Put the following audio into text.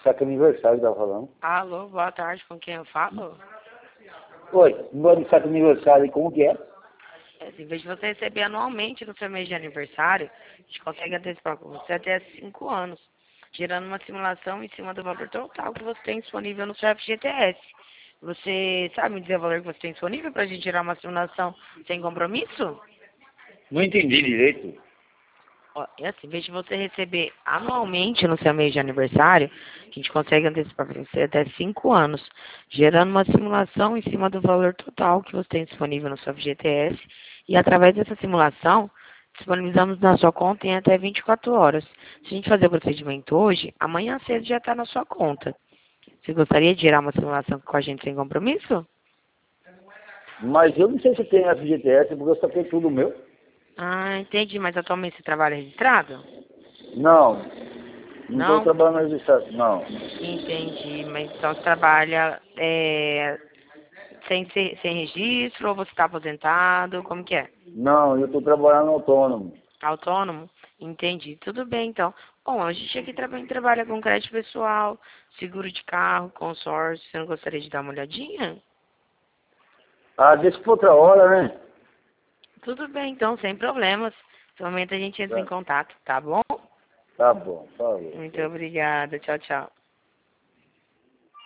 saque aniversário, tava falando. Alô, boa tarde, com quem eu falo? Oi, negócio de saque aniversário, como que é? Em vez de você receber anualmente no seu mês de aniversário, a gente consegue antecipar com você até 5 anos, gerando uma simulação em cima do valor total que você tem disponível no seu FGTS. Você sabe me dizer o valor que você tem disponível para a gente gerar uma simulação sem compromisso? Não entendi direito. Ó, é assim, em vez de você receber anualmente no seu mês de aniversário, a gente consegue antecipar para você até 5 anos, gerando uma simulação em cima do valor total que você tem disponível no seu FGTS. E através dessa simulação, disponibilizamos na sua conta em até 24 horas. Se a gente fazer o procedimento hoje, amanhã cedo já está na sua conta. Você gostaria de gerar uma simulação com a gente sem compromisso? Mas eu não sei se tem FGTS, porque eu saquei tudo meu. Ah, entendi. Mas atualmente você trabalha registrado? Não, não estou Não? trabalhando registrado, não. Entendi. Mas então você trabalha sem registro ou você está aposentado? Como que é? Não, eu estou trabalhando autônomo. Autônomo? Entendi. Tudo bem, então. Bom, a gente aqui também trabalha com crédito pessoal, seguro de carro, consórcio. Você não gostaria de dar uma olhadinha? Ah, deixa pra outra hora, né? Tudo bem, então, sem problemas. No momento a gente entra em contato, tá bom? Tá bom, falou. Muito obrigada. Tchau, tchau.